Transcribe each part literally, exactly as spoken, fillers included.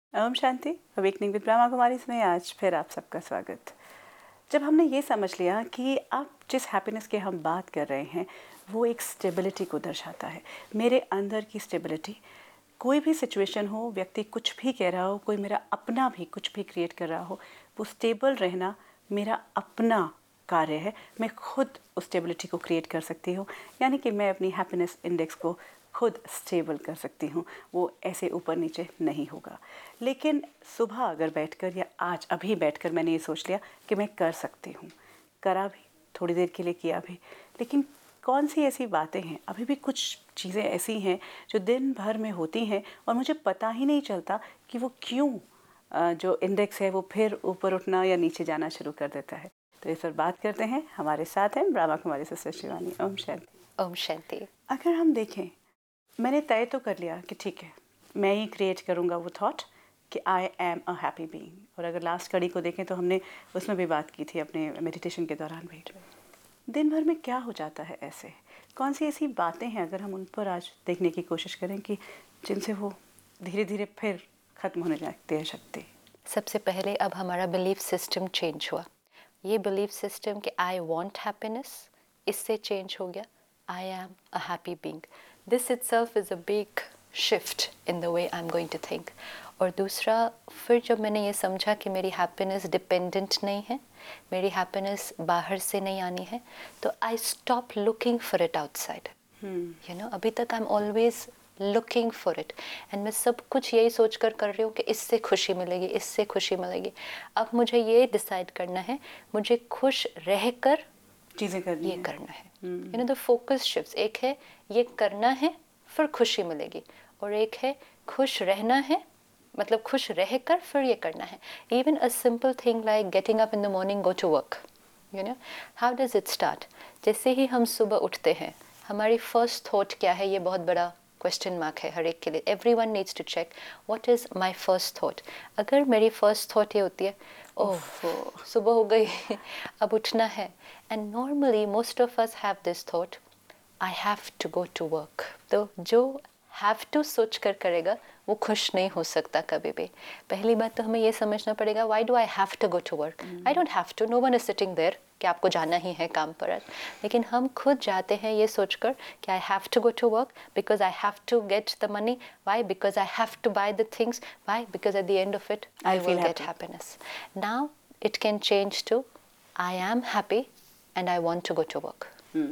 ओम शांति। Awakening with Brahma Kumari में आज फिर आप सबका स्वागत। जब हमने ये समझ लिया कि अब जिस हैप्पीनेस की हम बात कर रहे हैं वो एक स्टेबिलिटी को दर्शाता है, मेरे अंदर की स्टेबिलिटी। कोई भी सिचुएशन हो, व्यक्ति कुछ भी कह रहा हो, कोई मेरा अपना भी कुछ भी क्रिएट कर रहा हो, वो स्टेबल रहना मेरा अपना कार्य है। मैं खुद उस स्टेबिलिटी को क्रिएट कर सकती हूँ, यानी कि मैं अपनी हैप्पीनेस इंडेक्स को खुद स्टेबल कर सकती हूँ। वो ऐसे ऊपर नीचे नहीं होगा। लेकिन सुबह अगर बैठकर या आज अभी बैठकर मैंने ये सोच लिया कि मैं कर सकती हूँ, करा भी, थोड़ी देर के लिए किया भी, लेकिन कौन सी ऐसी बातें हैं, अभी भी कुछ चीज़ें ऐसी हैं जो दिन भर में होती हैं और मुझे पता ही नहीं चलता कि वो क्यों जो इंडेक्स है वो फिर ऊपर उठना या नीचे जाना शुरू कर देता है। तो इस पर बात करते हैं। हमारे साथ हैं ब्रह्मा कुमारी सिस्टर शिवानी। ओम शांति। ओम शांति। अगर हम देखें, मैंने तय तो कर लिया कि ठीक है, मैं ही क्रिएट करूँगा वो थॉट कि I am a happy being. और अगर लास्ट कड़ी को देखें तो हमने उसमें भी बात की थी अपने मेडिटेशन के दौरान भी। दिन भर में क्या हो जाता है, ऐसे कौन सी ऐसी बातें हैं अगर हम उन पर आज देखने की कोशिश करें कि जिनसे वो धीरे धीरे फिर ख़त्म होने लगती है शक्ति। सबसे पहले अब हमारा बिलीफ सिस्टम चेंज हुआ। ये बिलीफ सिस्टम कि आई वांट हैप्पीनेस, इससे चेंज हो गया I am a happy being. This itself is a big shift in the way I am going to think. और दूसरा, फिर जब मैंने ये समझा कि मेरी हैप्पीनेस डिपेंडेंट नहीं है, मेरी हैप्पीनेस बाहर से नहीं आनी है, तो I stop looking for it outside. You know, अभी तक I am always looking for it and मैं सब कुछ यही सोच कर कर रही हूँ कि इससे खुशी मिलेगी, इससे खुशी मिलेगी। अब मुझे ये डिसाइड करना है, मुझे खुश रहकर चीज़ें करनी ये है। करना है। You know, the focus shifts. एक है ये करना है फिर खुशी मिलेगी, और एक है खुश रहना है, मतलब खुश रहकर फिर ये करना है। Even a simple thing like getting up in the morning, go to work. You know, how does it start? जैसे ही हम सुबह उठते हैं, हमारी फर्स्ट थॉट क्या है? ये बहुत बड़ा क्वेश्चन मार्क है हर एक के लिए। Everyone needs to check what is my first thought. अगर मेरी फर्स्ट थॉट ये होती है, ओह सुबह हो गई अब उठना है, and normally most of us have this thought, I have to go to work. तो जो हैव टू सोच कर करेगा वो खुश नहीं हो सकता कभी भी। पहली बात तो हमें ये समझना पड़ेगा, why do I have to go to work? I don't have to, no one is sitting there कि आपको जाना ही है काम पर। लेकिन हम खुद जाते हैं ये सोचकर कि I have to go to work because I have to get the money. Why? Because I have to buy the things. Why? Because at the end of it I will get happiness. Now it can change to I am happy and I want to go to work.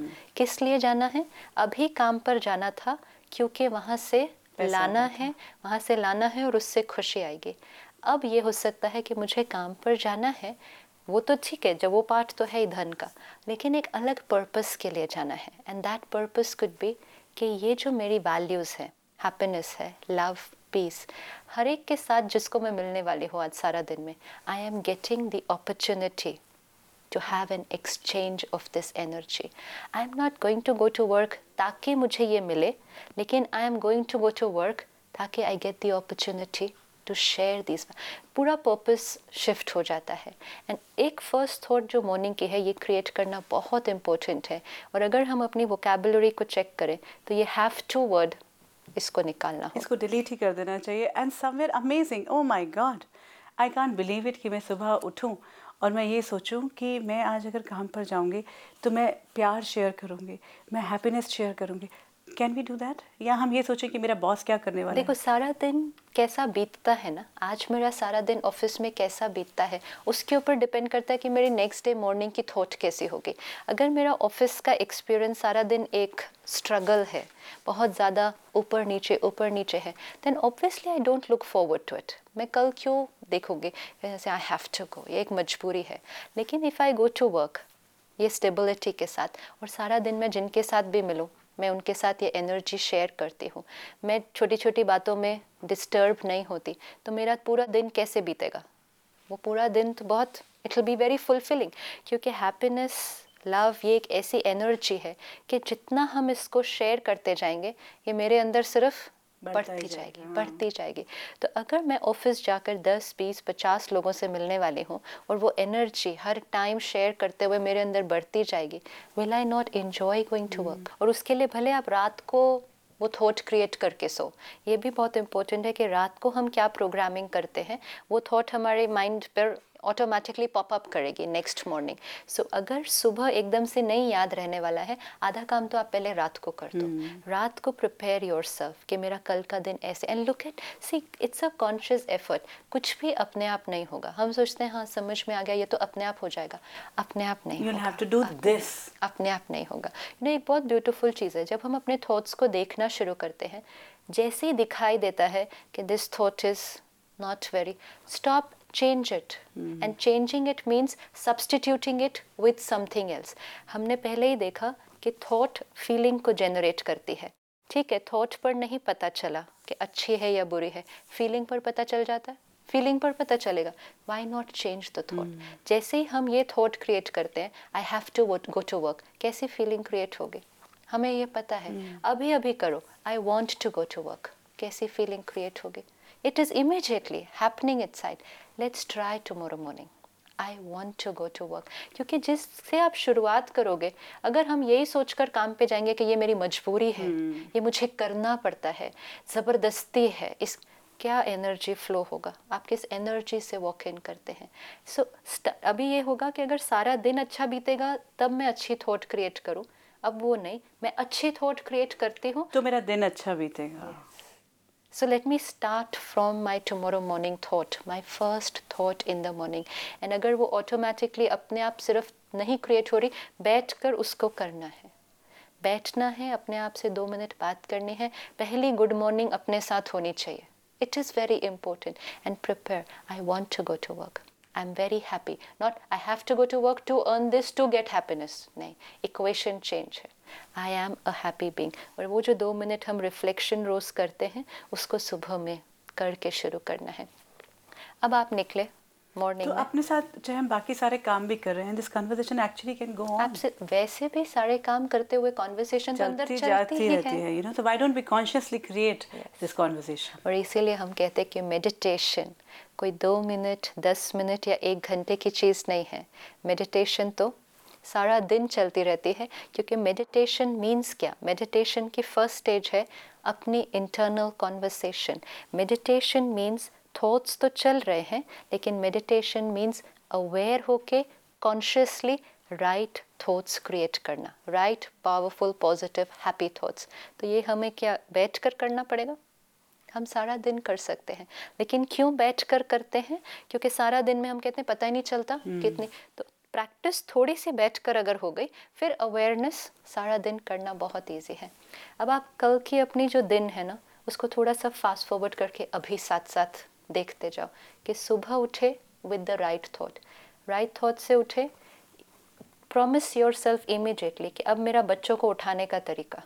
किस लिए जाना है? अभी काम पर जाना था क्योंकि वहाँ से लाना है, वहाँ से लाना है और उससे खुशी आएगी। अब ये हो सकता है कि मुझे काम पर जाना है, वो तो ठीक है, जब वो पार्ट तो है ही धन का, लेकिन एक अलग पर्पस के लिए जाना है। And that purpose could be कि ये जो मेरी वैल्यूज़ है, हैप्पीनेस है, लव, पीस, हर एक के साथ जिसको मैं मिलने वाली हूँ आज सारा दिन में, I am getting the opportunity to have an exchange of this energy. I am not going to go to work ताकि मुझे ये मिले, लेकिन I am going to go to work ताकि I get the opportunity to share these. पूरा purpose shift हो जाता है। एंड एक फर्स्ट थॉट जो मॉर्निंग की है, ये क्रिएट करना बहुत इम्पोर्टेंट है। और अगर हम अपनी वोकेबुलरी को चेक करें तो ये हैव टू वर्ड, इसको निकालना हो, इसको डिलीट ही कर देना चाहिए। And somewhere amazing, oh my god, I can't believe it कि मैं सुबह उठूं और मैं ये सोचूं कि मैं आज अगर काम पर जाऊंगी तो मैं प्यार शेयर करूंगी, मैं हैप्पीनेस शेयर करूंगी। Can we do that? या हम ये सोचें कि मेरा बॉस क्या करने वाला देखो है? सारा दिन कैसा बीतता है ना, आज मेरा सारा दिन ऑफिस में कैसा बीतता है उसके ऊपर डिपेंड करता है कि मेरी नेक्स्ट डे मॉर्निंग की थॉट कैसी होगी। अगर मेरा ऑफिस का एक्सपीरियंस सारा दिन एक स्ट्रगल है, बहुत ज़्यादा ऊपर नीचे ऊपर नीचे है, then obviously I don't look forward to it. मैं कल क्यों देखूंगी, जैसे आई हैव टू गो, ये एक मजबूरी है। लेकिन if I go to work ये स्टेबिलिटी के साथ, और सारा दिन मैं जिनके साथ भी मिलूँ मैं उनके साथ ये एनर्जी शेयर करती हूँ, मैं छोटी छोटी बातों में डिस्टर्ब नहीं होती, तो मेरा पूरा दिन कैसे बीतेगा? वो पूरा दिन तो बहुत, it will be very fulfilling. क्योंकि हैप्पीनेस, लव, ये एक ऐसी एनर्जी है कि जितना हम इसको शेयर करते जाएंगे ये मेरे अंदर सिर्फ बढ़ती जाएगी, बढ़ती जाएगी। तो अगर मैं ऑफिस जाकर दस, बीस, पचास लोगों से मिलने वाली हूँ और वो एनर्जी हर टाइम शेयर करते हुए मेरे अंदर बढ़ती जाएगी, will I not enjoy going to work? और उसके लिए भले आप रात को वो थॉट क्रिएट करके सो। ये भी बहुत इंपॉर्टेंट है कि रात को हम क्या प्रोग्रामिंग करते हैं वो थॉट हमारे माइंड पर ऑटोमेटिकली पॉप अप करेगी नेक्स्ट मॉर्निंग। सो अगर सुबह एकदम से नहीं याद रहने वाला है, आधा काम तो आप पहले रात को कर दो। hmm. रात को प्रिपेयर योरसेल्फ कि मेरा कल का दिन ऐसे, and look at, see it's a conscious effort. कुछ भी अपने आप नहीं होगा। हम सोचते हैं हाँ समझ में आ गया, ये तो अपने आप हो जाएगा। अपने आप नहीं You'll होगा। have to do अपने, this. अपने आप नहीं होगा। ये एक बहुत ब्यूटीफुल चीज़ है जब हम अपने थॉट्स को देखना शुरू करते हैं। जैसे ही दिखाई देता है कि this thought is not very, stop, change it. hmm. and changing it means substituting it with something else. हमने पहले ही देखा कि thought feeling को generate करती है। ठीक है, thought पर नहीं पता चला कि अच्छी है या बुरी है, feeling पर पता चल जाता है, feeling पर पता चलेगा। why not change the thought? hmm. जैसे ही हम ये thought create करते हैं, I have to go to work, कैसी feeling create होगी हमें ये पता है। hmm. अभी अभी करो, I want to go to work, कैसी feeling create होगी। It is immediately happening inside. Let's try tomorrow morning. I want to go to work. क्योंकि जिससे आप शुरुआत करोगे, अगर हम यही सोचकर काम पे जाएंगे कि ये मेरी मजबूरी है, hmm. ये मुझे करना पड़ता है, ज़बरदस्ती है, इस क्या एनर्जी फ्लो होगा। आप किस एनर्जी से वॉक इन करते हैं। सो so, अभी ये होगा कि अगर सारा दिन अच्छा बीतेगा तब मैं अच्छी थॉट क्रिएट करूँ। अब वो नहीं, मैं अच्छी थॉट क्रिएट करती हूँ तो मेरा दिन अच्छा बीतेगा। So let me start from my tomorrow morning thought, my first thought in the morning. And अगर वो automatically अपने आप सिर्फ नहीं create हो रही, बैठ कर उसको करना है। बैठना है, अपने आप से दो मिनट बात करनी है, पहली गुड मॉर्निंग अपने साथ होनी चाहिए। It is very important. And prepare, I want to go to work. I'm very happy. Not I have to go to work to earn this to get happiness. नहीं, equation change है। I am a happy being. और वो जो दो minute हम reflection रोज करते हैं उसको सुबह में करके शुरू करना है। अब आप निकले मॉर्निंग तो में, अपने साथ चाहे हम बाकी सारे काम भी कर रहे हैं, this conversation actually can go on. आपसे वैसे भी सारे काम करते हुए कॉन्वर्सेशन तो अंदर चलती जाती ही रहती है, है, you know, so why don't we consciously create this conversation. और इसीलिए हम कहते हैं कि मेडिटेशन कोई दो मिनट दस मिनट या एक घंटे की चीज़ नहीं है। मेडिटेशन तो सारा दिन चलती रहती है, क्योंकि मेडिटेशन मीन्स क्या, मेडिटेशन की फर्स्ट स्टेज है अपनी internal conversation. Meditation means thoughts तो चल रहे हैं, लेकिन मेडिटेशन मीन्स अवेयर होके कॉन्शियसली राइट थॉट्स क्रिएट करना, right powerful positive happy thoughts. तो ये हमें क्या बैठ कर करना पड़ेगा? हम सारा दिन कर सकते हैं, लेकिन क्यों बैठ कर करते हैं? क्योंकि सारा दिन में हम कहते हैं पता ही नहीं चलता hmm. कितनी, तो प्रैक्टिस थोड़ी सी बैठकर अगर हो गई, फिर अवेयरनेस सारा दिन करना बहुत इजी है। अब आप कल की अपनी जो दिन है ना, उसको थोड़ा सा फास्ट फॉरवर्ड करके अभी साथ साथ देखते जाओ कि सुबह उठे with the right thought, right thought से उठे, प्रॉमिस योर सेल्फ इमीडिएटली कि अब मेरा बच्चों को उठाने का तरीका,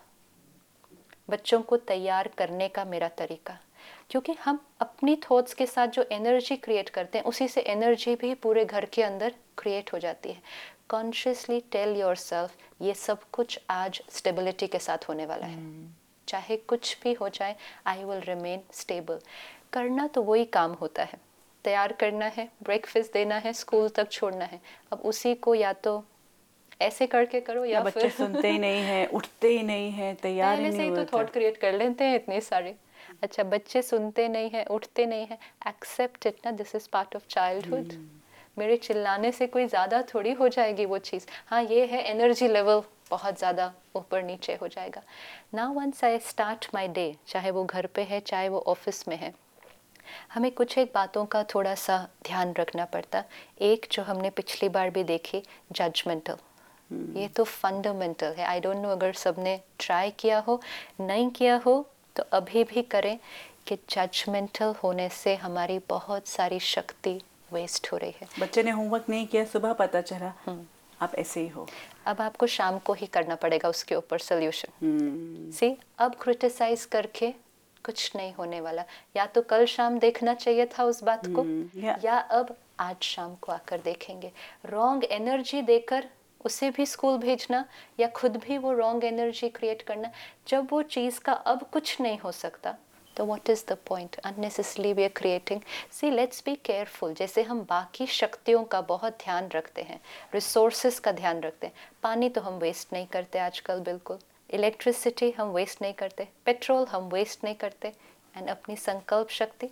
बच्चों को तैयार करने का मेरा तरीका, क्योंकि हम अपनी थॉट्स के साथ जो एनर्जी क्रिएट करते हैं उसी से एनर्जी भी पूरे घर के अंदर क्रिएट हो जाती है। कॉन्शियसली टेल योरसेल्फ ये सब कुछ आज स्टेबिलिटी के साथ होने वाला है, hmm. चाहे कुछ भी हो जाए, आई विल रिमेन स्टेबल। करना तो वही काम होता है, तैयार करना है, ब्रेकफास्ट देना है, स्कूल तक छोड़ना है। अब उसी को या तो ऐसे करके करो या, या बच्चे सुनते ही नहीं है, उठते ही नहीं है, तैयार ही नहीं होते, पहले से ही तो थॉट क्रिएट कर लेते हैं इतने सारे। अच्छा, बच्चे सुनते नहीं है, उठते नहीं है, एक्सेप्ट इट ना, this is part of childhood. मेरे चिल्लाने से कोई ज़्यादा थोड़ी हो जाएगी वो चीज़। हाँ ये है एनर्जी लेवल बहुत ज़्यादा ऊपर नीचे हो जाएगा। Now once I start my day, चाहे वो घर पे है चाहे वो ऑफिस में है, हमें कुछ एक बातों का थोड़ा सा ध्यान रखना पड़ता। एक जो हमने पिछली बार भी देखी, जजमेंटल, ये तो फंडामेंटल है। आई डोंट नो अगर सबने ट्राई किया हो, नहीं किया हो तो अभी भी करें कि जजमेंटल होने से हमारी बहुत सारी शक्ति वेस्ट हो रही है। बच्चे ने होमवर्क नहीं किया, सुबह पता चला आप ऐसे ही हो, अब आपको शाम को ही करना पड़ेगा उसके ऊपर सोल्यूशन। सी, अब क्रिटिसाइज करके कुछ नहीं होने वाला। या तो कल शाम देखना चाहिए था उस बात को, hmm, yeah. या अब आज शाम को आकर देखेंगे। रॉन्ग एनर्जी देकर उसे भी स्कूल भेजना या खुद भी वो रॉन्ग एनर्जी क्रिएट करना, जब वो चीज़ का अब कुछ नहीं हो सकता तो what is the point? Unnecessarily we are creating. See, let's be careful. जैसे हम बाकी शक्तियों का बहुत ध्यान रखते हैं, रिसोर्सेज का ध्यान रखते हैं, पानी तो हम वेस्ट नहीं करते आजकल बिल्कुल, इलेक्ट्रिसिटी हम वेस्ट नहीं करते, पेट्रोल हम वेस्ट नहीं करते, एंड अपनी संकल्प शक्ति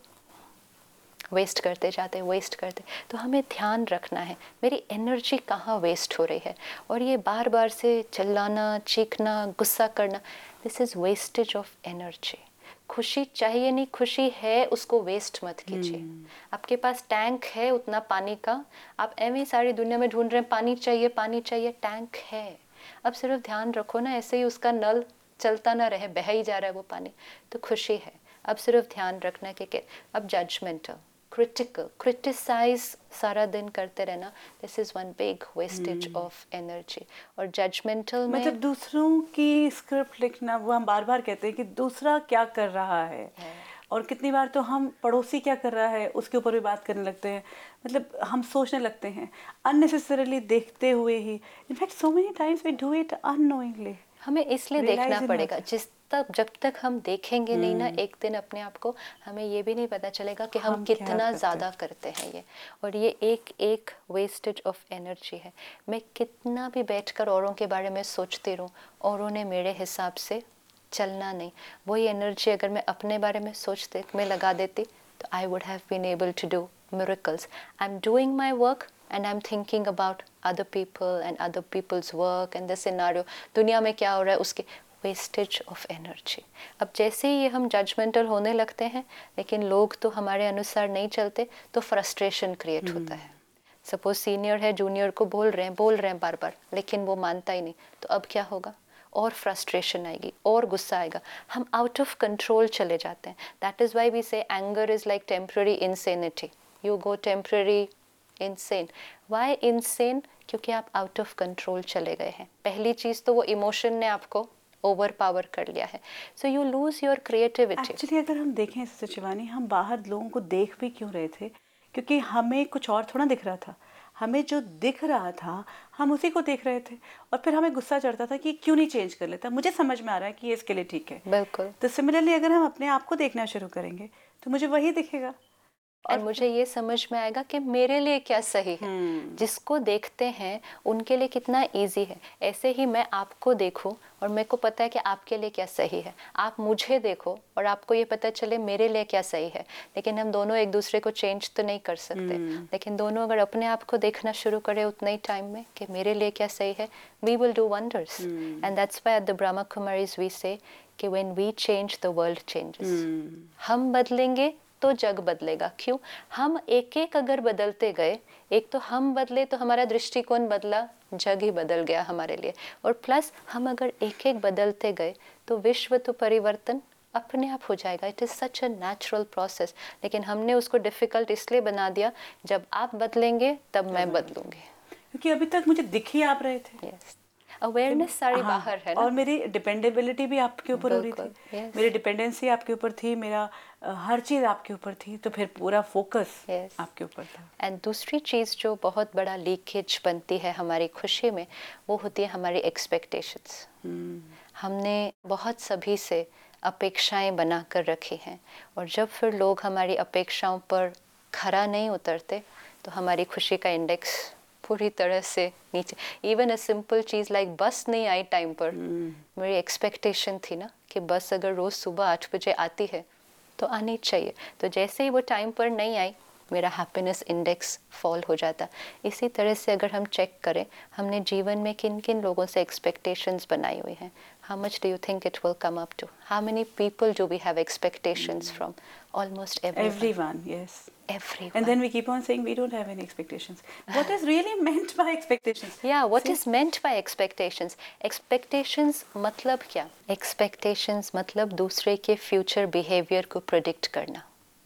वेस्ट करते जाते वेस्ट करते। तो हमें ध्यान रखना है मेरी एनर्जी कहाँ वेस्ट हो रही है, और ये बार बार से चिल्लाना, चीखना, गुस्सा करना, this is wastage of energy. खुशी चाहिए नहीं, खुशी है उसको वेस्ट मत कीजिए। hmm. आपके पास टैंक है उतना पानी का, आप एवं सारी दुनिया में ढूंढ रहे हैं पानी चाहिए पानी चाहिए, टैंक है, अब सिर्फ ध्यान रखो ना ऐसे ही उसका नल चलता ना रहे, बह ही जा रहा है वो पानी, तो खुशी है। अब सिर्फ ध्यान रखना कि, कि अब जजमेंटल, क्रिटिकल, क्रिटिसाइज सारा दिन करते रहना, this is one big wastage of energy. और जजमेंटल में मतलब दूसरों की स्क्रिप्ट लिखना, वो हम बार बार कहते हैं कि दूसरा क्या कर रहा है, है। और कितनी बार तो हम पड़ोसी क्या कर रहा है उसके ऊपर भी बात करने लगते हैं, मतलब हम सोचने लगते हैं अननेसेसरीली, देखते हुए ही। In fact so many times we do it unknowingly. हमें इसलिए देखना पड़ेगा, जिस तक जब तक हम देखेंगे नहीं ना एक दिन अपने आप को, हमें ये भी नहीं पता चलेगा कि हम, हम कितना ज़्यादा करते हैं ये। और ये एक एक वेस्टेज ऑफ एनर्जी है। मैं कितना भी बैठकर औरों के बारे में सोचती रहूँ, औरों ने मेरे हिसाब से चलना नहीं, वही एनर्जी अगर मैं अपने बारे में सोचते में लगा देती, तो I would have been able to do miracles. I'm doing my work and I'm thinking about other people and other people's work and the scenario. दुनिया में क्या हो रहा है उसके, वेस्टेज ऑफ एनर्जी। अब जैसे ही ये हम जजमेंटल होने लगते हैं, लेकिन लोग तो हमारे अनुसार नहीं चलते, तो फ्रस्ट्रेशन क्रिएट hmm. होता है। सपोज सीनियर है जूनियर को बोल रहे हैं बोल रहे हैं बार बार, लेकिन वो मानता ही नहीं, तो अब क्या होगा, और फ्रस्ट्रेशन आएगी और गुस्सा आएगा, हम आउट ऑफ कंट्रोल चले जाते हैं। That is why we say anger is like temporary insanity, you go temporary insane. Why insane? क्योंकि आप आउट ऑफ कंट्रोल चले गए हैं। पहली चीज़ तो वो इमोशन ने आपको ओवर पावर कर लिया है, so you lose your creativity. Actually अगर हम देखें शिवानी, हम बाहर लोगों को देख भी क्यों रहे थे, क्योंकि हमें कुछ और थोड़ा दिख रहा था, हमें जो दिख रहा था हम उसी को देख रहे थे, और फिर हमें गुस्सा चढ़ता था कि क्यों नहीं चेंज कर लेता, मुझे समझ में आ रहा है कि ये इसके लिए ठीक है। बिल्कुल। तो सिमिलरली अगर हम अपने आप को देखना शुरू करेंगे तो मुझे वही दिखेगा, और मुझे ये समझ में आएगा कि मेरे लिए क्या सही है। hmm. जिसको देखते हैं उनके लिए कितना इजी है। ऐसे ही मैं आपको देखूं और मेरे को पता है कि आपके लिए क्या सही है, आप मुझे देखो और आपको ये पता चले मेरे लिए क्या सही है, लेकिन हम दोनों एक दूसरे को चेंज तो नहीं कर सकते। hmm. लेकिन दोनों अगर अपने आप को देखना शुरू करें उतने ही टाइम में कि मेरे लिए क्या सही है, we will do wonders. And that's why at the Brahma Kumaris we say कि when we change the world changes. हम बदलेंगे तो जग बदलेगा। क्यों? हम एक एक अगर बदलते गए, एक तो हम बदले तो हमारा दृष्टिकोण बदला, जग ही बदल गया हमारे लिए, और प्लस हम अगर एक एक बदलते गए तो विश्व तो परिवर्तन अपने आप हो जाएगा। It is such a natural process, लेकिन हमने उसको डिफ़िकल्ट इसलिए बना दिया, जब आप बदलेंगे तब मैं बदलूंगी। क्योंकि अभी तक मुझे दिख ही आप रहे थे। yes. अवेयरनेस सारी हाँ, बाहर है ना? और मेरी डिपेंडेबिलिटी भी आपके ऊपर हो रही थी। yes. मेरी डिपेंडेंसी आपके ऊपर थी, मेरा uh, हर चीज़ आपके ऊपर थी, तो फिर पूरा फोकस yes. आपके ऊपर था। एंड दूसरी चीज़ जो बहुत बड़ा लीकेज बनती है हमारी खुशी में, वो होती है हमारी एक्सपेक्टेशंस। hmm. हमने बहुत सभी से अपेक्षाएं बना कर रखी हैं, और जब फिर लोग हमारी अपेक्षाओं पर खरा नहीं उतरते तो हमारी खुशी का इंडेक्स पूरी तरह से नीचे। इवन अ सिंपल चीज़ लाइक बस नहीं आई टाइम पर, hmm. मेरी एक्सपेक्टेशन थी ना कि बस अगर रोज़ सुबह आठ बजे आती है तो आनी चाहिए, तो जैसे ही वो टाइम पर नहीं आई मेरा हैप्पीनेस इंडेक्स फॉल हो जाता। इसी तरह से अगर हम चेक करें हमने जीवन में किन किन लोगों से एक्सपेक्टेशंस बनाई हुई हैं, how much do you think it will come up to? How many people do we have expectations mm. from? Almost everyone. Everyone, yes. Everyone. And then we keep on saying we don't have any expectations. What is really meant by expectations? Yeah, what See? is meant by expectations? Expectations मतलब क्या? Expectations मतलब दूसरे के future behavior को predict करना.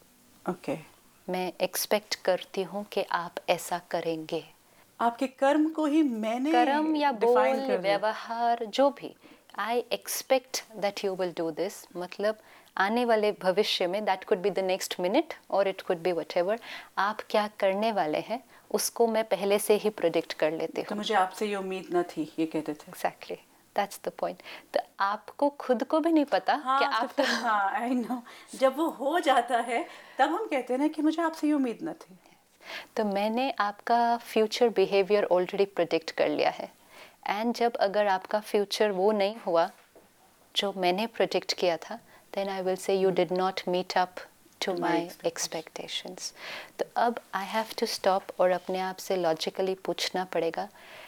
Okay. मैं expect करती हूँ कि आप ऐसा करेंगे। आपके कर्म को ही मैंने कर्म या बोल व्यवहार जो भी, I expect that you will do this, मतलब आने वाले भविष्य में, that could be the next minute or it could be whatever, आप क्या करने वाले हैं उसको मैं पहले से ही प्रेडिक्ट कर लेती हूँ। तो मुझे आपसे ये उम्मीद न थी, ये कहते थे। Exactly, that's the point. तो आपको खुद को भी नहीं पता हाँ, कि आप तो हाँ, I know, जब वो हो जाता है तब हम कहते हैं ना कि मुझे आपसे ये उम्मीद न थी। तो मैंने आपका फ्यूचर बिहेवियर ऑलरेडी प्रेडिक्ट कर लिया है, एंड जब अगर आपका फ्यूचर वो नहीं हुआ जो मैंने प्रोडिक्ट किया था, then I will say you did not meet up to my expectations. तो अब आई हैव टू स्टॉप और अपने आप से लॉजिकली पूछना पड़ेगा,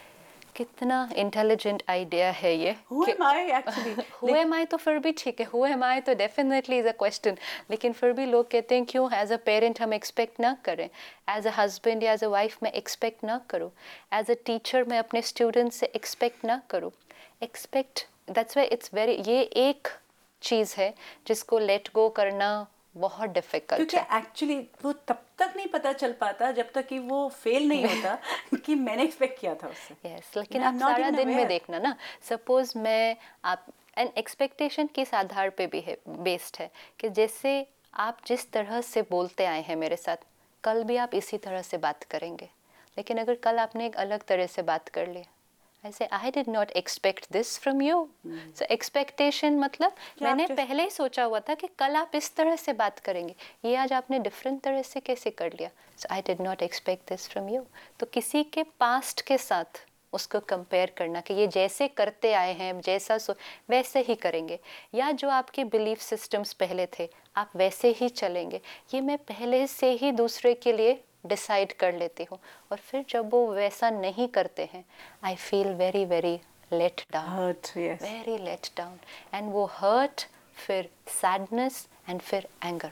कितना इंटेलिजेंट आइडिया है ये। Who am I actually? Who am I तो फिर भी ठीक है, Who am I तो डेफिनेटली इज अ क्वेश्चन, लेकिन फिर भी लोग कहते हैं क्यों एज अ पेरेंट हम एक्सपेक्ट ना करें, एज अ हस्बैंड या एज अ वाइफ मैं एक्सपेक्ट ना करूँ, एज अ टीचर मैं अपने स्टूडेंट से एक्सपेक्ट ना करूँ। Expect, that's why it's very, ये एक चीज़ है जिसको लेट गो करना बहुत डिफिकल्ट क्योंकि है। एक्चुअली वो तब तक नहीं पता चल पाता जब तक कि वो फेल नहीं होता कि मैंने एक्सपेक्ट किया था उससे। यस yes, लेकिन I'm आप not सारा even दिन में aware. देखना ना, सपोज मैं आप एंड एक्सपेक्टेशन किस आधार पे भी है बेस्ड है कि जैसे आप जिस तरह से बोलते आए हैं मेरे साथ, कल भी आप इसी तरह से बात करेंगे। लेकिन अगर कल आपने एक अलग तरह से बात कर ली, I say I did not expect this from you. So expectation मतलब मैंने just... पहले ही सोचा हुआ था कि कल आप इस तरह से बात करेंगे, ये आज आपने डिफरेंट तरह से कैसे कर लिया। So I did not expect this from you. तो किसी के पास्ट के साथ उसको कंपेयर करना कि ये जैसे करते आए हैं, जैसा सो वैसे ही करेंगे, या जो आपके बिलीफ सिस्टम्स पहले थे आप वैसे ही चलेंगे, ये मैं पहले से ही दूसरे के लिए डिसाइड कर लेती हूँ। और फिर जब वो वैसा नहीं करते हैं, I feel very very let down, very let down, and वो हर्ट, फिर सैडनेस, एंड फिर एंगर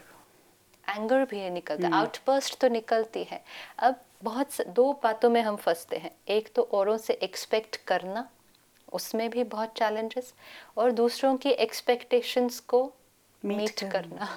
एंगर भी निकलता है, आउटबर्स्ट तो निकलती है। अब बहुत दो बातों में हम फंसते हैं, एक तो औरों से एक्सपेक्ट करना, उसमें भी बहुत चैलेंजेस, और दूसरों की एक्सपेक्टेशंस को मीट करना,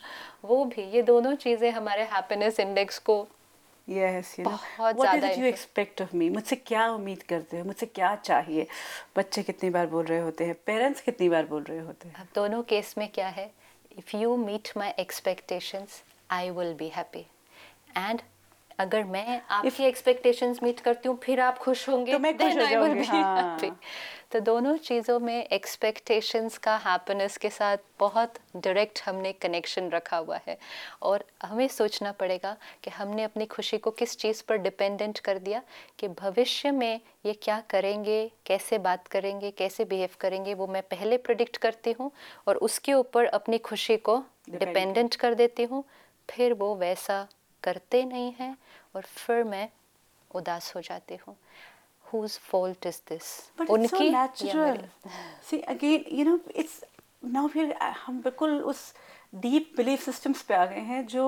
वो भी। ये दोनों चीज़ें हमारे हैप्पीनेस इंडेक्स को Yes, you know, बहुत what is ज़्यादा it you expect of me? मुझसे क्या उम्मीद करते हो, मुझसे क्या चाहिए? बच्चे कितनी बार बोल रहे होते हैं, पेरेंट्स कितनी बार बोल रहे होते हैं। अब दोनों केस में क्या है, if you meet my expectations I will be happy, and अगर मैं आपकी एक्सपेक्टेशंस मीट करती हूँ फिर आप खुश होंगे, तो मैं खुश हो जाऊंगी। हाँ। तो दोनों चीज़ों में एक्सपेक्टेशंस का हैप्पीनेस के साथ बहुत डायरेक्ट हमने कनेक्शन रखा हुआ है, और हमें सोचना पड़ेगा कि हमने अपनी खुशी को किस चीज़ पर डिपेंडेंट कर दिया, कि भविष्य में ये क्या करेंगे, कैसे बात करेंगे, कैसे बिहेव करेंगे, वो मैं पहले प्रिडिक्ट करती हूँ और उसके ऊपर अपनी खुशी को डिपेंडेंट कर देती हूँ, फिर वो वैसा करते नहीं हैं और फिर मैं उदास हो जाती हूँ। Whose fault is this? But it's so natural. See again, you know, it's now फिर हम बिल्कुल उस डीप बिलीफ सिस्टम्स पे आ गए हैं जो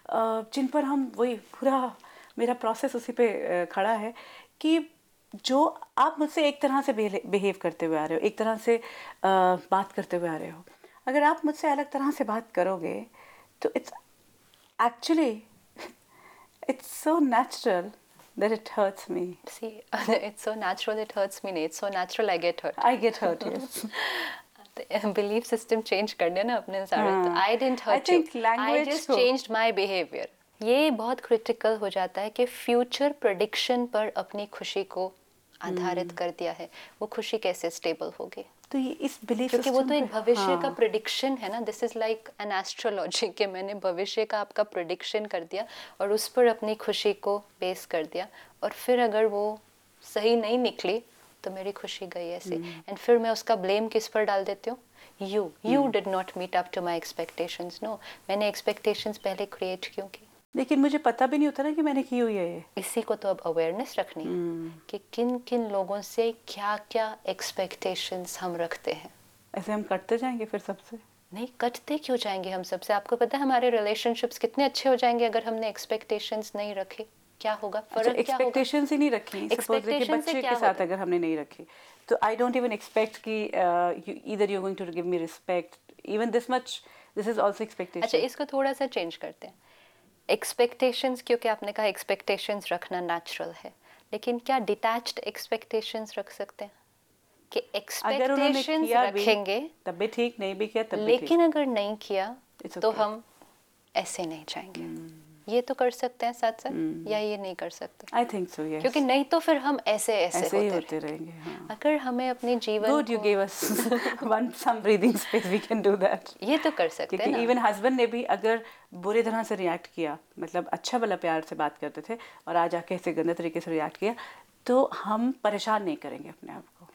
जिन पर हम वही पूरा मेरा प्रोसेस उसी पे खड़ा है कि जो आप मुझसे एक तरह से बिहेव करते हुए आ रहे हो, एक तरह से बात करते हुए आ रहे हो, अगर आप मुझसे अलग तरह से बात करोगे तो it's actually it's so natural that it hurts me. See, it's so natural it hurts me. It's so natural I get hurt. I get hurt, yes. Belief system change करने ना अपने सारे। तो I didn't hurt I think you. language I just को... changed my behavior. ये बहुत critical हो जाता है कि फ्यूचर प्रेडिक्शन पर अपनी खुशी को आधारित कर दिया है, वो खुशी कैसे स्टेबल होगी? तो ये इस बिलीफ क्योंकि वो तो एक भविष्य का प्रेडिक्शन है ना, this is like an astrology के मैंने भविष्य का आपका प्रेडिक्शन कर दिया और उस पर अपनी खुशी को बेस कर दिया, और फिर अगर वो सही नहीं निकली तो मेरी खुशी गई ऐसे, एंड फिर मैं उसका ब्लेम किस पर डाल देती हूँ? You you did not meet up to my expectations. No, मैंने एक्सपेक्टेशंस पहले क्रिएट क्यों की? लेकिन मुझे पता भी नहीं होता ना कि मैंने की हुई है। इसी को तो अब अवेयरनेस रखनी है hmm. कि किन किन लोगों से क्या क्या एक्सपेक्टेशंस हम रखते हैं। ऐसे हम कटते जाएंगे फिर सबसे? नहीं, कटते क्यों जाएंगे हम सबसे? आपको पता है हमारे रिलेशनशिप्स कितने अच्छे हो जाएंगे अगर हमने एक्सपेक्टेशंस नहीं रखे। क्या होगा? फर्क अच्छा, क्या होगा? एक्सपेक्टेशंस ही नहीं रखी, सपोज कि बच्चे के साथ अगर हमने नहीं रखी तो आई डोंट इवन एक्सपेक्ट कि either you are going to give me respect, even this much, this is also expectation. अच्छा, इसको थोड़ा सा चेंज करते हैं। एक्सपेक्टेशंस, क्योंकि आपने कहा एक्सपेक्टेशंस रखना नेचुरल है, लेकिन क्या डिटैच्ड एक्सपेक्टेशंस रख सकते हैं कि एक्सपेक्टेशंस रखेंगे तब भी ठीक, नहीं भी किया तब भी ठीक, लेकिन अगर नहीं किया okay. तो हम ऐसे नहीं जाएंगे। hmm. ये तो कर सकते हैं साथ साथ, hmm. या ये नहीं कर सकते? आई थिंक सो, यस, क्योंकि नहीं तो फिर हम ऐसे ऐसे, ऐसे होते, होते रहेंगे। हाँ. अगर हमें अपने जीवन Good, you gave us one some breathing space, we can do that. ये तो कर सकते हैं ना। इवन हस्बैंड ने भी अगर बुरे तरह से रिएक्ट किया, मतलब अच्छा भला प्यार से बात करते थे और आज आके ऐसे गंदे तरीके से रिएक्ट किया, तो हम परेशान नहीं करेंगे अपने आप को। हाँ,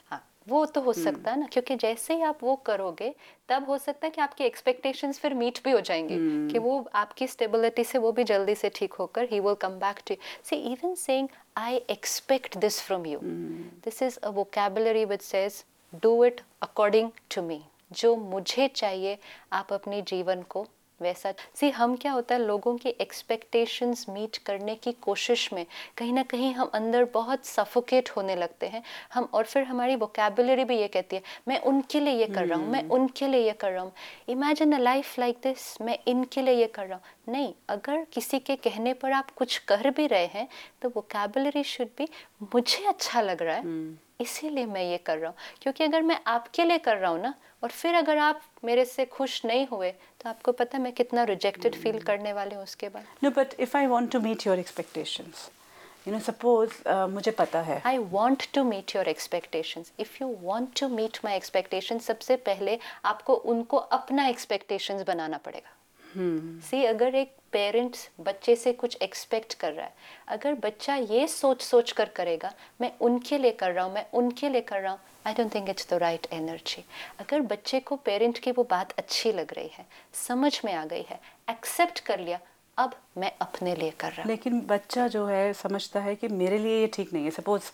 वो तो हो सकता है ना, क्योंकि जैसे ही आप वो करोगे तब हो सकता है कि आपकी एक्सपेक्टेशंस फिर मीट भी हो जाएंगे, कि वो आपकी स्टेबिलिटी से वो भी जल्दी से ठीक होकर ही will come back to see even saying I expect this from you, this is a vocabulary which says do it according to me, जो मुझे चाहिए आप अपने जीवन को वैसा सी। हम क्या होता है, लोगों की एक्सपेक्टेशंस मीट करने की कोशिश में कहीं ना कहीं हम अंदर बहुत सफोकेट होने लगते हैं हम, और फिर हमारी वोकैबुलरी भी ये कहती है मैं उनके लिए ये कर रहा हूँ, मैं उनके लिए ये कर रहा हूँ, imagine a life like this, मैं इनके लिए ये कर रहा हूँ। नहीं, अगर किसी के कहने पर आप कुछ कर भी रहे हैं तो वोकैबुलरी शुड बी मुझे अच्छा लग रहा है इसीलिए मैं ये कर रहा हूँ, क्योंकि अगर मैं आपके लिए कर रहा हूँ ना और फिर अगर आप मेरे से खुश नहीं हुए तो आपको पता है मैं कितना रिजेक्टेड फील करने वाली हूँ उसके बाद। No but if I want to meet your expectations, you know suppose मुझे पता है I want to meet your expectations, if you want to meet my expectations, सबसे पहले आपको उनको अपना एक्सपेक्टेशंस बनाना पड़ेगा। सी hmm. अगर एक पेरेंट्स बच्चे से कुछ एक्सपेक्ट कर रहा है, अगर बच्चा ये सोच सोच कर करेगा मैं उनके लिए कर रहा हूँ, मैं उनके लिए कर रहा हूँ, I don't think it's the right energy. अगर बच्चे को पेरेंट की वो बात अच्छी लग रही है, समझ में आ गई है, एक्सेप्ट कर लिया, अब मैं अपने लिए कर रहा हूँ। लेकिन बच्चा जो है समझता है कि मेरे लिए ये ठीक नहीं है। सपोज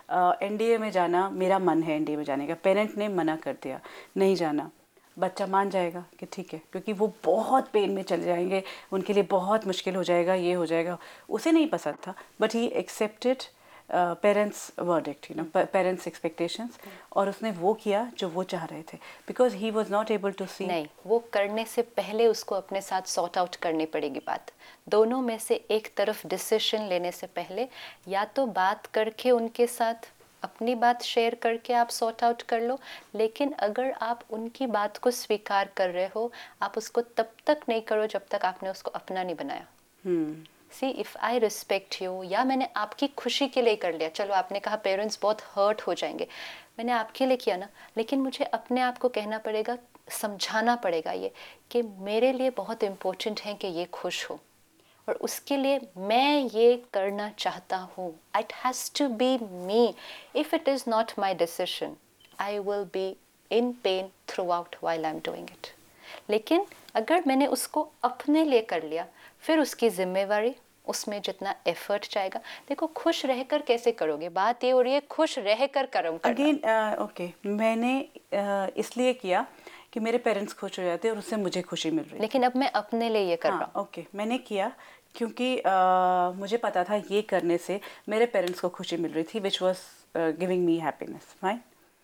एनडीए में जाना मेरा मन है, एनडीए में जाने का, पेरेंट ने मना कर दिया नहीं जाना, बच्चा मान जाएगा कि ठीक है, क्योंकि वो बहुत पेन में चले जाएंगे, उनके लिए बहुत मुश्किल हो जाएगा, ये हो जाएगा, उसे नहीं पसंद था but he accepted parents verdict, you know, parents expectations, और उसने वो किया जो वो चाह रहे थे, because he was not able to see. नहीं, वो करने से पहले उसको अपने साथ सॉर्ट आउट करनी पड़ेगी बात। दोनों में से एक तरफ डिसीजन लेने से पहले या तो बात करके उनके साथ अपनी बात शेयर करके आप सॉर्ट आउट कर लो, लेकिन अगर आप उनकी बात को स्वीकार कर रहे हो, आप उसको तब तक नहीं करो जब तक आपने उसको अपना नहीं बनाया। hmm. See if I respect you, या मैंने आपकी खुशी के लिए कर लिया, चलो आपने कहा पेरेंट्स बहुत हर्ट हो जाएंगे, मैंने आपके लिए किया ना, लेकिन मुझे अपने आप को कहना पड़ेगा, समझाना पड़ेगा ये कि मेरे लिए बहुत इम्पोर्टेंट है कि ये खुश हो, और उसके लिए मैं ये करना चाहता हूँ। It has to be me. If it is not my decision I will be in pain throughout while I am doing it. लेकिन अगर मैंने उसको अपने लिए कर लिया, फिर उसकी जिम्मेवारी, उसमें जितना एफर्ट जाएगा, देखो खुश रहकर कैसे करोगे, बात ये हो रही है खुश रहकर कर्म करना। अगेन ओके, मैंने uh, इसलिए किया कि मेरे पेरेंट्स खुश हो जाते और उससे मुझे खुशी मिल रही, लेकिन अब मैं अपने लिए ये कर हाँ, रहा हूँ। ओके, मैंने किया क्योंकि uh, मुझे पता था ये करने से मेरे पेरेंट्स को खुशी मिल रही थी, which was giving me happiness, fine.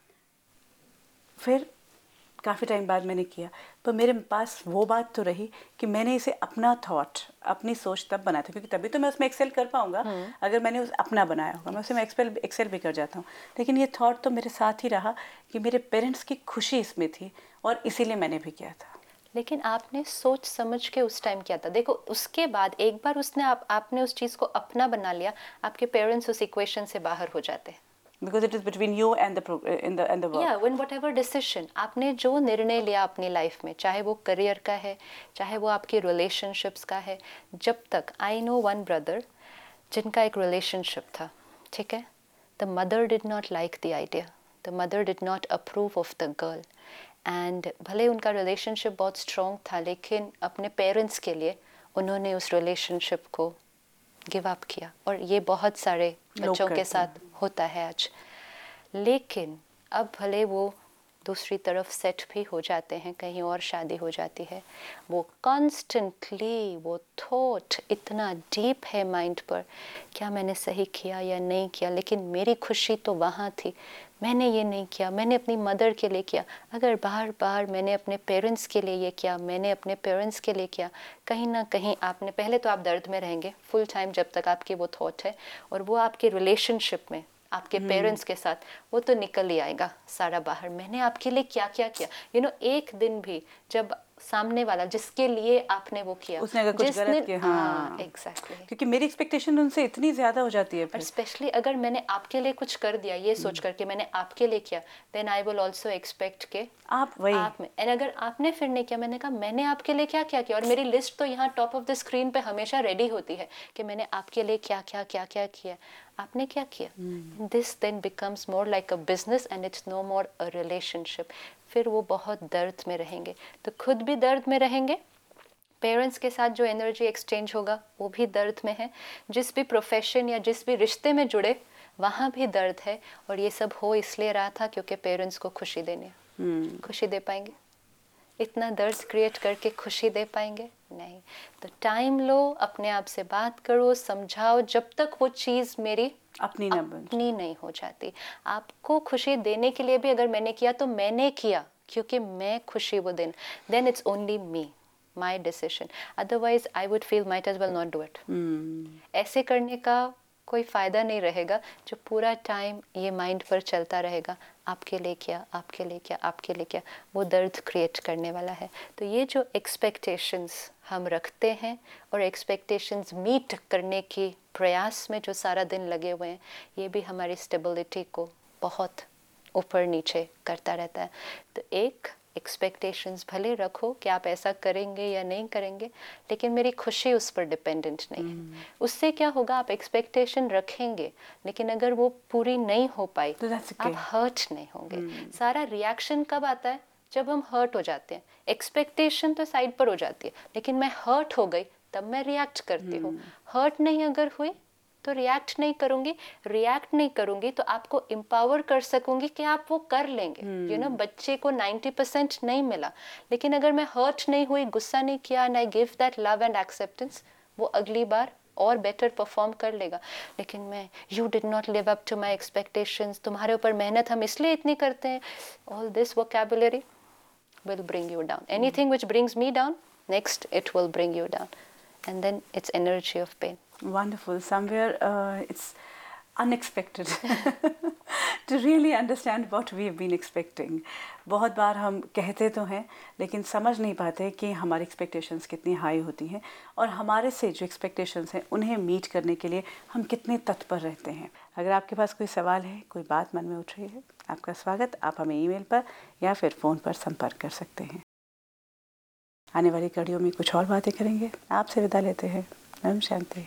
फिर काफ़ी टाइम बाद मैंने किया, तो मेरे पास वो बात तो रही कि मैंने इसे अपना थॉट, अपनी सोच तब बनाया था, क्योंकि तभी तो मैं उसमें एक्सेल कर पाऊंगा। अगर मैंने उस अपना बनाया होगा, मैं उसे मैं एक्सेल एक्सेल भी कर जाता हूँ, लेकिन ये थॉट तो मेरे साथ ही रहा कि मेरे पेरेंट्स की खुशी इसमें थी, और इसीलिए मैंने भी किया था। लेकिन आपने सोच समझ के उस टाइम किया था। देखो उसके बाद एक बार उसने आप आपने उस चीज़ को अपना बना लिया, आपके पेरेंट्स उस इक्वेशन से बाहर हो जाते हैं। Because it is between you and the pro- in the and the work. Yeah, when whatever decision आपने जो निर्णय लिया अपनी लाइफ में, चाहे वो करियर का है, चाहे वो आपके रिलेशनशिप्स का है, जब तक आई नो वन ब्रदर जिनका एक रिलेशनशिप था, ठीक है, the mother did not like the idea, the mother did not approve of the girl, and भले उनका रिलेशनशिप बहुत स्ट्रॉन्ग था, लेकिन अपने पेरेंट्स के लिए उन्होंने उस रिलेशनशिप को गिव अप किया, और ये बहुत सारे बच्चों के साथ होता है आज। लेकिन अब भले वो दूसरी तरफ सेट भी हो जाते हैं, कहीं और शादी हो जाती है, वो कॉन्स्टेंटली वो थॉट इतना डीप है माइंड पर, क्या मैंने सही किया या नहीं किया, लेकिन मेरी खुशी तो वहाँ थी, मैंने ये नहीं किया, मैंने अपनी मदर के लिए किया। अगर बार बार मैंने अपने पेरेंट्स के लिए ये किया, मैंने अपने पेरेंट्स के लिए किया, कहीं ना कहीं आपने पहले तो आप दर्द में रहेंगे फुल टाइम जब तक आपकी वो थॉट है, और वो आपके रिलेशनशिप में आपके पेरेंट्स के साथ वो तो निकल ही आएगा सारा बाहर, मैंने आपके लिए क्या क्या किया। यू नो एक दिन भी जब सामने वाला जिसके लिए आपने वो किया, उसने अगर कुछ गलत किया, हाँ एग्जैक्टली, क्योंकि मेरी एक्सपेक्टेशन उनसे इतनी ज़्यादा हो जाती है और फिर। स्पेशली अगर मैंने आपके लिए कुछ कर दिया ये सोच करके मैंने आपके लिए किया, then I will also expect के आप वही आप में, एंड अगर आपने फिर नहीं किया, मैंने कहा मैंने आपके लिए क्या क्या किया, और मेरी लिस्ट तो यहाँ टॉप ऑफ द स्क्रीन पे हमेशा रेडी होती है कि मैंने आपके लिए क्या क्या क्या क्या किया, आपने क्या किया, this then becomes more like a business and it's no more a relationship. फिर वो बहुत दर्द में रहेंगे, तो खुद भी दर्द में रहेंगे, पेरेंट्स के साथ जो एनर्जी एक्सचेंज होगा वो भी दर्द में है, जिस भी प्रोफेशन या जिस भी रिश्ते में जुड़े वहाँ भी दर्द है, और ये सब हो इसलिए रहा था क्योंकि पेरेंट्स को खुशी देनी है। हम्म, खुशी दे पाएंगे? इतना दर्द क्रिएट करके खुशी दे पाएंगे? नहीं। तो टाइम लो, अपने आप से बात करो, समझाओ, जब तक वो चीज़ मेरी अपनी न बन अपनी नहीं हो जाती। आपको खुशी देने के लिए भी अगर मैंने किया तो मैंने किया क्योंकि मैं खुशी वो दिन, then it's only me, my decision, otherwise I would feel might as well not do it. ऐसे करने का कोई फ़ायदा नहीं रहेगा जो पूरा टाइम ये माइंड पर चलता रहेगा, आपके लिए क्या, आपके लिए क्या, आपके लिए क्या, वो दर्द क्रिएट करने वाला है। तो ये जो एक्सपेक्टेशंस हम रखते हैं और एक्सपेक्टेशंस मीट करने की प्रयास में जो सारा दिन लगे हुए हैं, ये भी हमारी स्टेबिलिटी को बहुत ऊपर नीचे करता रहता है। तो एक एक्सपेक्टेशंस भले रखो कि आप ऐसा करेंगे या नहीं करेंगे, लेकिन मेरी खुशी उस पर डिपेंडेंट नहीं है। उससे क्या होगा, आप एक्सपेक्टेशन रखेंगे लेकिन अगर वो पूरी नहीं हो पाई तो that's okay. आप हर्ट नहीं होंगे। सारा रिएक्शन कब आता है, जब हम हर्ट हो जाते हैं। एक्सपेक्टेशन तो साइड पर हो जाती है, लेकिन मैं हर्ट हो गई तब मैं रिएक्ट करती हूँ। हर्ट नहीं अगर हुई तो रिएक्ट नहीं करूंगी, रिएक्ट नहीं करूंगी तो आपको एम्पावर कर सकूंगी कि आप वो कर लेंगे। यू नो, बच्चे को नाइन्टी परसेंट नहीं मिला, लेकिन अगर मैं हर्ट नहीं हुई, गुस्सा नहीं किया, and I give that love and acceptance, वो अगली बार और बेटर परफॉर्म कर लेगा। लेकिन मैं you did not live up to my expectations, तुम्हारे ऊपर मेहनत हम इसलिए इतनी करते हैं, all this vocabulary will bring you down. Anything which brings me down, next it will bring you down. And then it's energy of pain. Wonderful. Somewhere uh, it's unexpected to really understand what we've been expecting. बहुत बार हम कहते तो हैं लेकिन समझ नहीं पाते कि हमारी एक्सपेक्टेशंस कितनी हाई होती हैं और हमारे से जो एक्सपेक्टेशंस हैं उन्हें मीट करने के लिए हम कितने तत्पर रहते हैं। अगर आपके पास कोई सवाल है, कोई बात मन में उठ रही है, आपका स्वागत। आप हमें ईमेल पर या फिर फ़ोन पर संपर्क कर सकते हैं। आने वाली कड़ियों में कुछ और बातें करेंगे। आपसे विदा लेते हैं। ओम शांति।